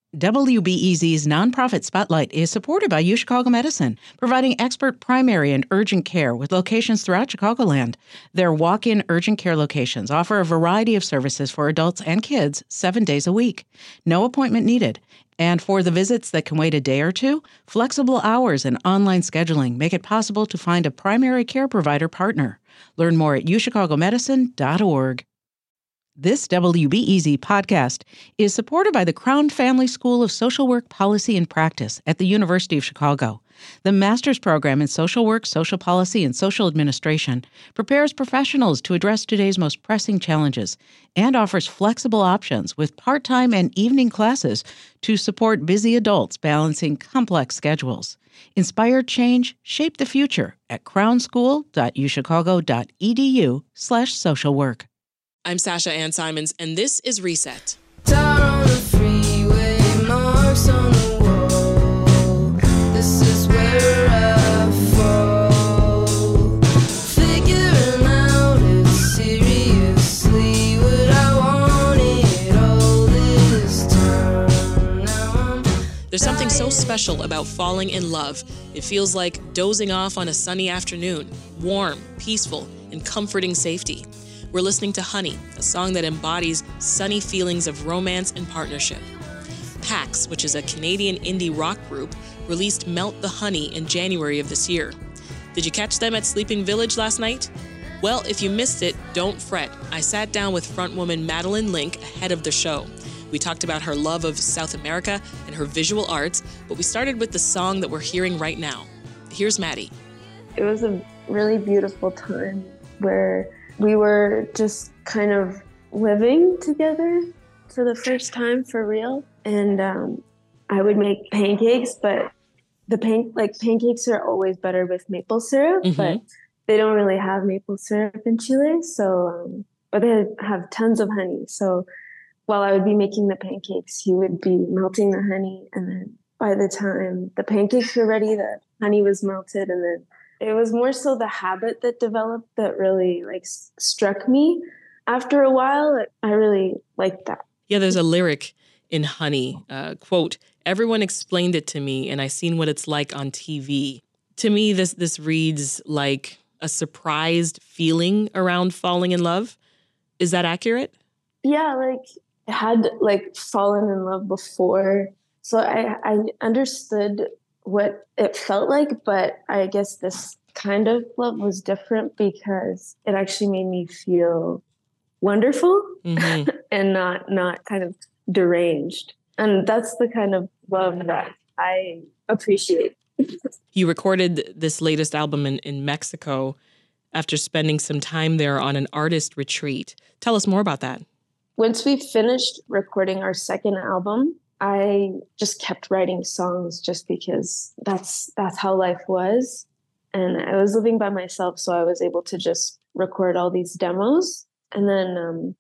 WBEZ's nonprofit spotlight is supported by UChicago Medicine, providing expert primary and urgent care with locations throughout Chicagoland. Their walk-in urgent care locations offer a variety of services for adults and kids 7 days a week. No appointment needed. And for the visits that can wait a day or two, flexible hours and online scheduling make it possible to find a primary care provider partner. Learn more at uchicagomedicine.org. This WBEZ podcast is supported by the Crown Family School of Social Work Policy and Practice at the University of Chicago. The master's program in social work, social policy, and social administration prepares professionals to address today's most pressing challenges and offers flexible options with part-time and evening classes to support busy adults balancing complex schedules. Inspire change, shape the future at crownschool.uchicago.edu/socialwork. I'm Sasha Ann Simons, and this is Reset. Down on the freeway, marks on the wall. This is where I fall. Figuring out if seriously what I wanted all this time. Now There's something so special about falling in love. It feels like dozing off on a sunny afternoon, warm, peaceful, and comforting safety. We're listening to Honey, a song that embodies sunny feelings of romance and partnership. Pax, which is a Canadian indie rock group, released Melt the Honey in January of this year. Did you catch them at Sleeping Village last night? Well, if you missed it, don't fret. I sat down with frontwoman Madeline Link ahead of the show. We talked about her love of South America and her visual arts, but we started with the song that we're hearing right now. Here's Maddie. It was a really beautiful time where we were just kind of living together for the first time for real. And I would make pancakes, but pancakes are always better with maple syrup, but they don't really have maple syrup in Chile. So, but they have tons of honey. So while I would be making the pancakes, he would be melting the honey. And then by the time the pancakes were ready, the honey was melted, and then it was more so the habit that developed that really struck me. After a while, I really liked that. Yeah, there's a lyric in Honey, quote, "Everyone explained it to me and I seen what it's like on TV." To me, this reads like a surprised feeling around falling in love. Is that accurate? Yeah, I had fallen in love before. So I understood what it felt like, but I guess this kind of love was different because it actually made me feel wonderful and not kind of deranged. And that's the kind of love that I appreciate. You recorded this latest album in Mexico after spending some time there on an artist retreat. Tell us more about that. Once we finished recording our second album, I just kept writing songs just because that's how life was. And I was living by myself, so I was able to just record all these demos. And then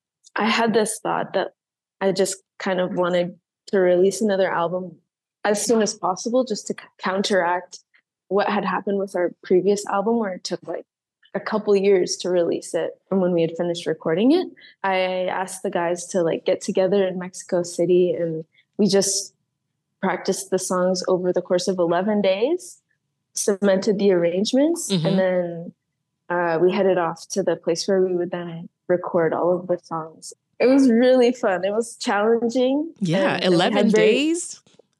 I had this thought that I just kind of wanted to release another album as soon as possible, just to counteract what had happened with our previous album, where it took a couple years to release it. And when we had finished recording it, I asked the guys to get together in Mexico City, and we just practiced the songs over the course of 11 days, cemented the arrangements, and then we headed off to the place where we would then record all of the songs. It was really fun. It was challenging. Yeah, 11 days?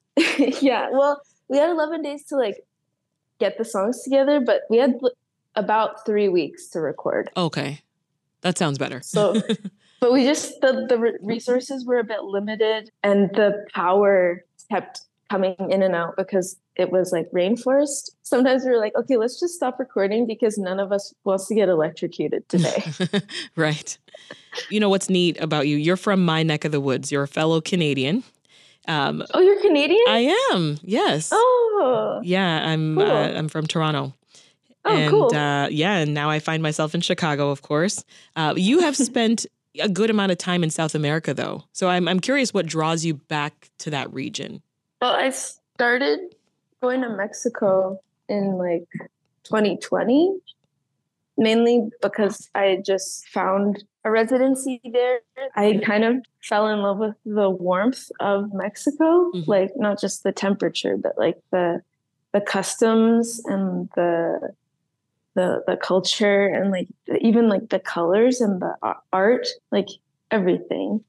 Yeah, well, we had 11 days to get the songs together, but we had about 3 weeks to record. Okay, that sounds better. So, but we just, the resources were a bit limited, and the power kept coming in and out because it was rainforest. Sometimes we were like, okay, let's just stop recording because none of us wants to get electrocuted today. Right. You know what's neat about you? You're from my neck of the woods. You're a fellow Canadian. Oh, you're Canadian? I am. Yes. Oh. Yeah, I'm from Toronto. Oh, and, cool. And now I find myself in Chicago, of course. You have spent a good amount of time in South America, though. So I'm curious what draws you back to that region. Well, I started going to Mexico in 2020. mainly because I just found a residency there. I kind of fell in love with the warmth of Mexico, like not just the temperature, but like the customs and the culture and like even like the colors and the art, like everything.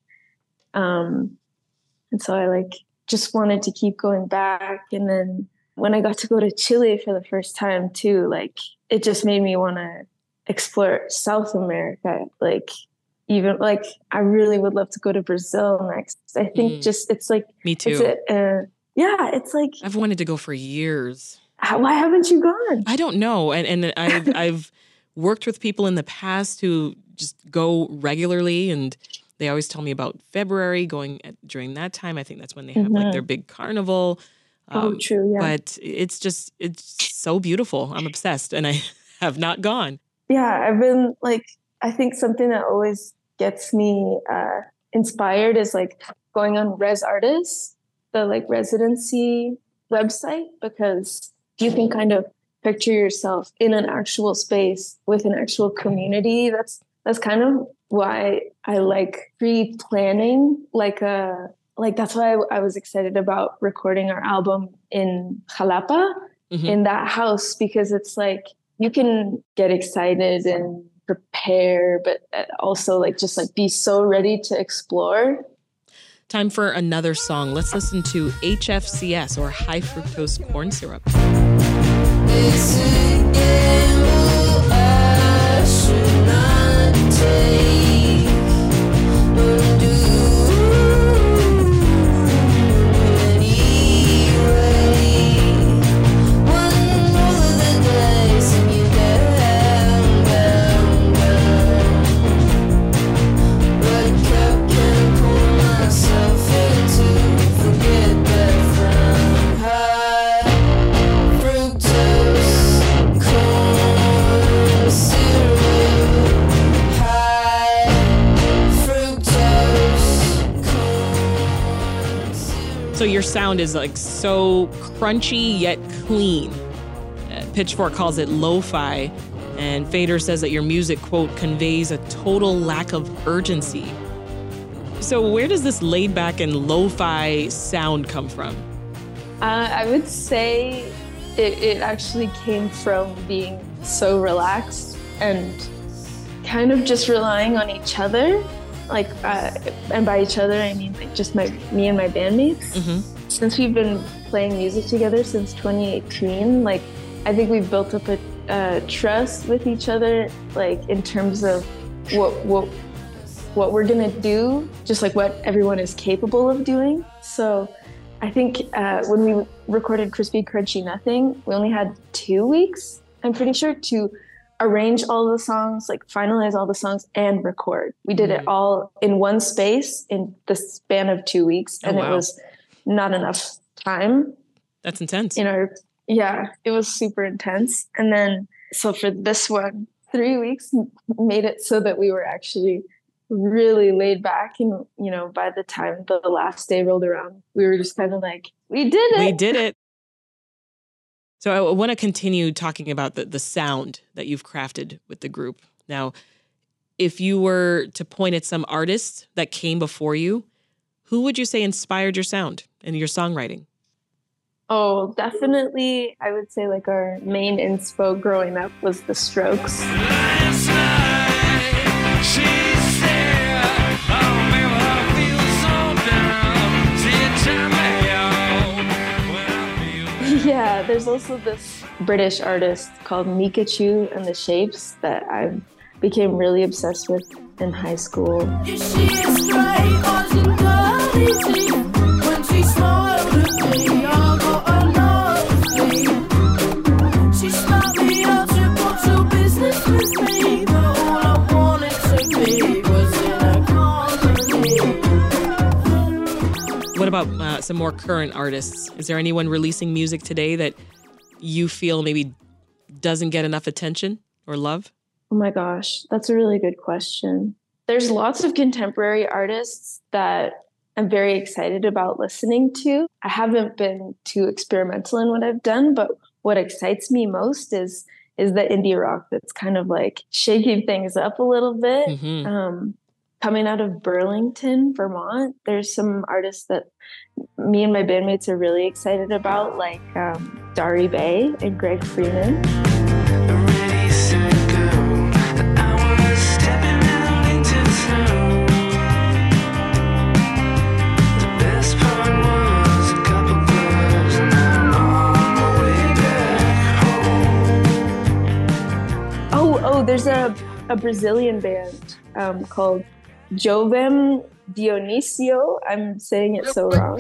And so I like just wanted to keep going back. And then when I got to go to Chile for the first time too, like it just made me want to explore South America. Like even like I really would love to go to Brazil next. I think just it's like me too. Yeah, it's like I've wanted to go for years. Why haven't you gone? I don't know. And I've worked with people in the past who just go regularly, and they always tell me about February going during that time. I think that's when they have like their big carnival. True. Yeah. But it's so beautiful. I'm obsessed, and I have not gone. Yeah, I've been like, I think something that always gets me inspired is like going on Res Artists, the like residency website, because you can kind of picture yourself in an actual space with an actual community. That's kind of why I like pre-planning, like that's why I was excited about recording our album in Jalapa, in that house, because it's like you can get excited and prepare, but also like just like be so ready to explore. Time for another song. Let's listen to HFCS, or high fructose corn syrup. It's a gamble I should not take, but do anyway. One roll of the dice and you're down, down, down. But I can't pull myself into forget that from high fructose corn syrup, high fructose corn syrup. So your sound is like so crunchy yet clean. Pitchfork calls it lo-fi, and Fader says that your music, quote, conveys a total lack of urgency. So where does this laid back and lo-fi sound come from? I would say it actually came from being so relaxed and kind of just relying on each other. Like, and by each other, I mean like just me and my bandmates. Since we've been playing music together since 2018, like I think we've built up a trust with each other, like in terms of what we're gonna do, just like what everyone is capable of doing. So I think when we recorded Crispy Crunchy Nothing, we only had 2 weeks, I'm pretty sure, to arrange all the songs, like finalize all the songs and record. We did it all in one space in the span of 2 weeks, and it was not enough time. That's intense. Yeah, it was super intense. And then, so for this one, 3 weeks made it so that we were actually really laid back. And, you know, by the time the last day rolled around, we were just kind of like, we did it. We did it. So I want to continue talking about the sound that you've crafted with the group. Now, if you were to point at some artists that came before you, who would you say inspired your sound and your songwriting? Oh, definitely. I would say like our main inspo growing up was The Strokes. Last night, she said, "Oh, baby, I feel so down. See, time out when I feel." Yeah, there's also this British artist called Mikachu and the Shapes that I became really obsessed with in high school. She is straight, wasn't dirty. When she smiled at me, I got a nosebleed. She stopped me up, she put some business with me, but all I wanted to be was in a company. What about some more current artists? Is there anyone releasing music today that you feel maybe doesn't get enough attention or love? Oh my gosh, that's a really good question. There's lots of contemporary artists that I'm very excited about listening to. I haven't been too experimental in what I've done, but what excites me most is is the indie rock that's kind of like shaking things up a little bit. Mm-hmm. Coming out of Burlington, Vermont, there's some artists that me and my bandmates are really excited about, like Dari Bay and Greg Freeman. Already said go, that I was stepping out into the snow. The best part was a couple gloves, and I'm on my way back home. Oh, there's a Brazilian band called Jovem Dionisio. I'm saying it so wrong.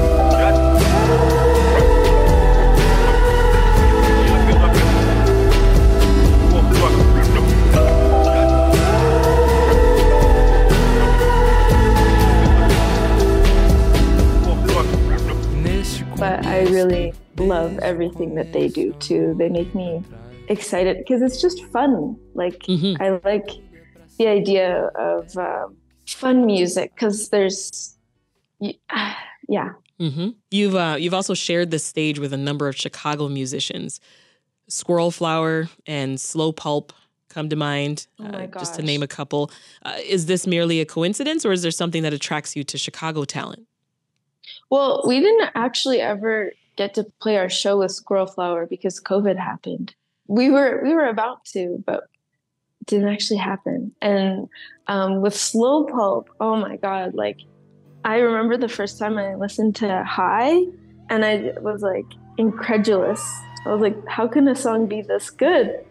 But I really love everything that they do too. They make me excited because it's just fun. Like Mm-hmm. I like the idea of fun music because there's, yeah. Mm-hmm. You've also shared the stage with a number of Chicago musicians. Squirrel Flower and Slow Pulp come to mind, Oh my just to gosh. name a couple. Is this merely a coincidence, or is there something that attracts you to Chicago talent? Well, we didn't actually ever get to play our show with Squirrel Flower because COVID happened. We were about to, but it didn't actually happen. And with Slow Pulp, oh my God, like I remember the first time I listened to High and I was like incredulous. I was like, how can a song be this good?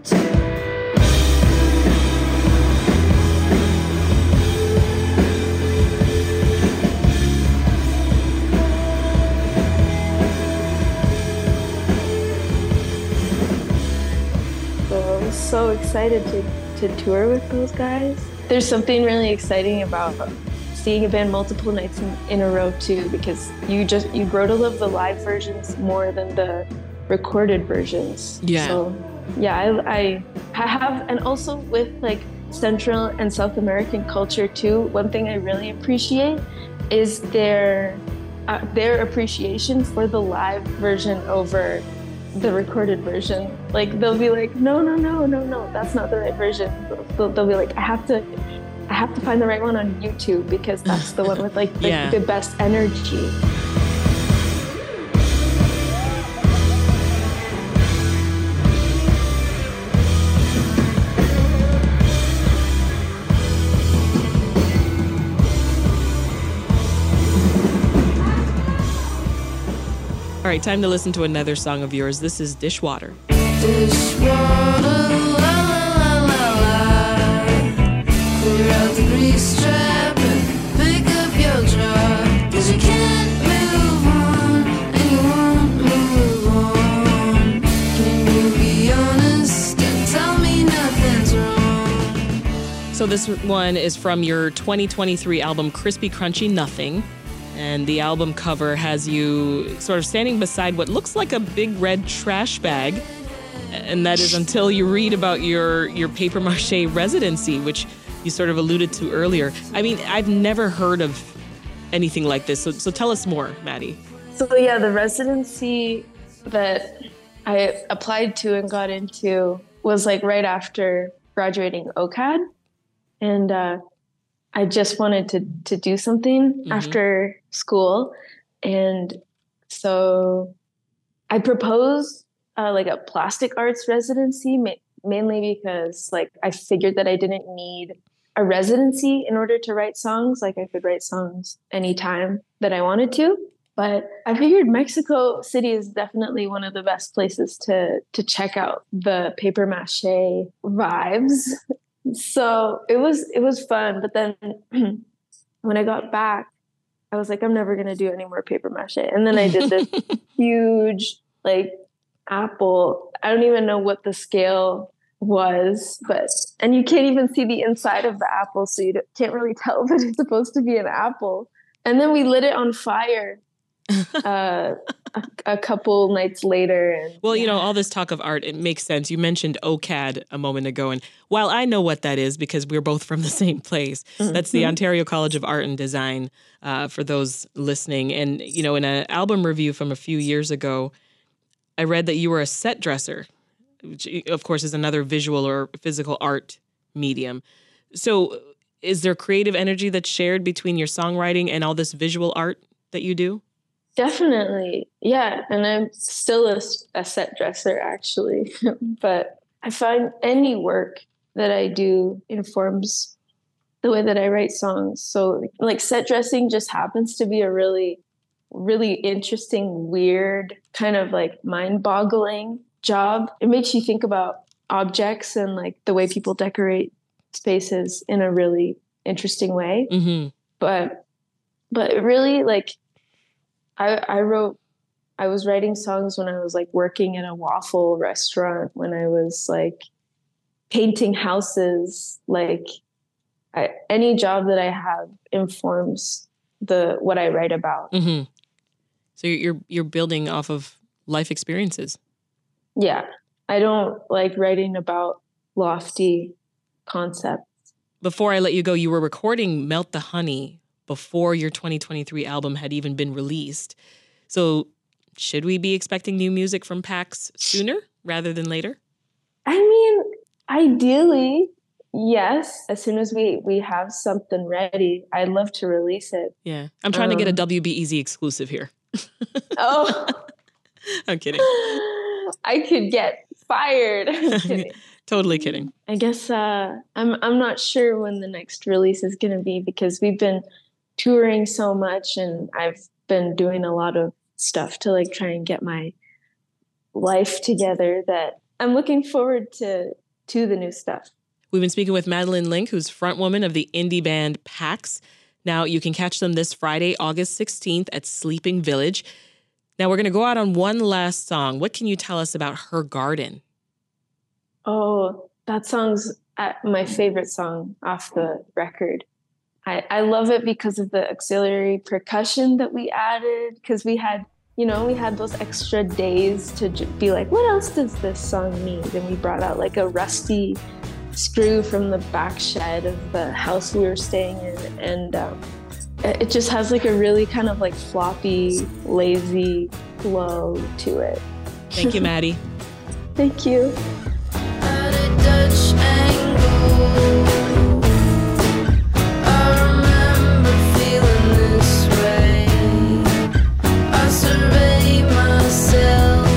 So I was so excited to tour with those guys. There's something really exciting about seeing a band multiple nights in a row too, because you grow to love the live versions more than the recorded versions. Yeah. So yeah, I have, and also with like Central and South American culture too, one thing I really appreciate is their appreciation for the live version over the recorded version. Like they'll be like, no, that's not the right version. They'll be like, I have to find the right one on YouTube because that's the one with like Yeah. the best energy. All right, time to listen to another song of yours. This is Dishwater. Dishwater, la la la la. Clear out the grease trap and pick up your jar. 'Cause you can't move on and you won't move on. Can you be honest and tell me nothing's wrong? So this one is from your 2023 album, Crispy Crunchy Nothing. And the album cover has you sort of standing beside what looks like a big red trash bag. And that is until you read about your paper mache residency, which you sort of alluded to earlier. I mean, I've never heard of anything like this. So tell us more, Maddie. So yeah, the residency that I applied to and got into was like right after graduating OCAD. And I just wanted to do something after school. And so I proposed like a plastic arts residency, mainly because like I figured that I didn't need a residency in order to write songs. Like I could write songs anytime that I wanted to. But I figured Mexico City is definitely one of the best places to check out the paper mache vibes. So it was fun. But then when I got back, I was like, I'm never going to do any more paper mache. And then I did this huge like apple. I don't even know what the scale was, and you can't even see the inside of the apple. So you can't really tell that it's supposed to be an apple. And then we lit it on fire a couple nights later. And Well, you know, all this talk of art, it makes sense. You mentioned OCAD a moment ago. And while I know what that is because we're both from the same place, that's the Ontario College of Art and Design, for those listening. And, you know, in an album review from a few years ago, I read that you were a set dresser which of course is another visual or physical art medium. So is there creative energy that's shared between your songwriting and all this visual art that you do? Definitely. Yeah. And I'm still a set dresser, actually. But I find any work that I do informs the way that I write songs. So like set dressing just happens to be a really, really interesting, weird, kind of like mind-boggling job. It makes you think about objects and like the way people decorate spaces in a really interesting way. Mm-hmm. But really, like, I was writing songs when I was like working at a waffle restaurant, when I was like painting houses. Like any job that I have informs what I write about. Mm-hmm. So you're building off of life experiences. Yeah. I don't like writing about lofty concepts. Before I let you go, you were recording Melt the Honey before your 2023 album had even been released. So should we be expecting new music from Pax sooner rather than later? I mean, ideally, yes. As soon as we have something ready, I'd love to release it. Yeah. I'm trying to get a WBEZ exclusive here. Oh. I'm kidding. I could get fired. I'm kidding. Totally kidding. I guess I'm not sure when the next release is going to be, because we've been touring so much and I've been doing a lot of stuff to like try and get my life together, that I'm looking forward to the new stuff. We've been speaking with Madeline Link, who's frontwoman of the indie band Pax. Now you can catch them this Friday, August 16th at Sleeping Village. Now we're going to go out on one last song. What can you tell us about Her Garden? Oh, that song's my favorite song off the record. I love it because of the auxiliary percussion that we added, because we had those extra days to be like, what else does this song need? And we brought out like a rusty screw from the back shed of the house we were staying in. And it just has like a really kind of like floppy, lazy flow to it. Thank you, Maddie. Thank you. At a Dutch angle, I remember feeling this way. I survey myself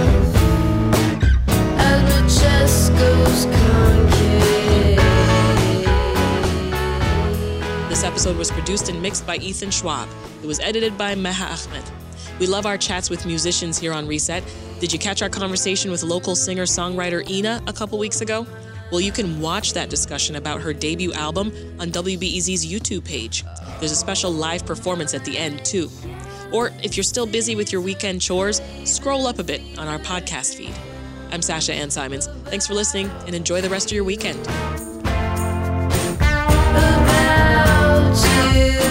as my chest goes concave. This episode was produced and mixed by Ethan Schwab. It was edited by Meha Ahmed. We love our chats with musicians here on Reset. Did you catch our conversation with local singer-songwriter Ina a couple weeks ago? Well, you can watch that discussion about her debut album on WBEZ's YouTube page. There's a special live performance at the end, too. Or if you're still busy with your weekend chores, scroll up a bit on our podcast feed. I'm Sasha Ann Simons. Thanks for listening, and enjoy the rest of your weekend. About you.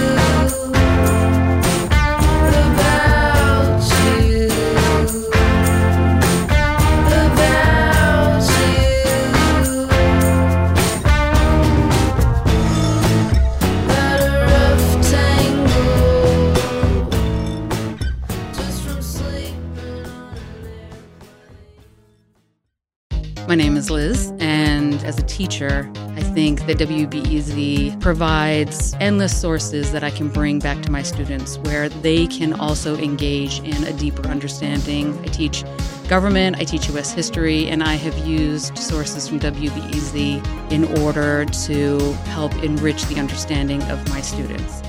My name is Liz, and as a teacher, I think that WBEZ provides endless sources that I can bring back to my students where they can also engage in a deeper understanding. I teach government, I teach U.S. history, and I have used sources from WBEZ in order to help enrich the understanding of my students.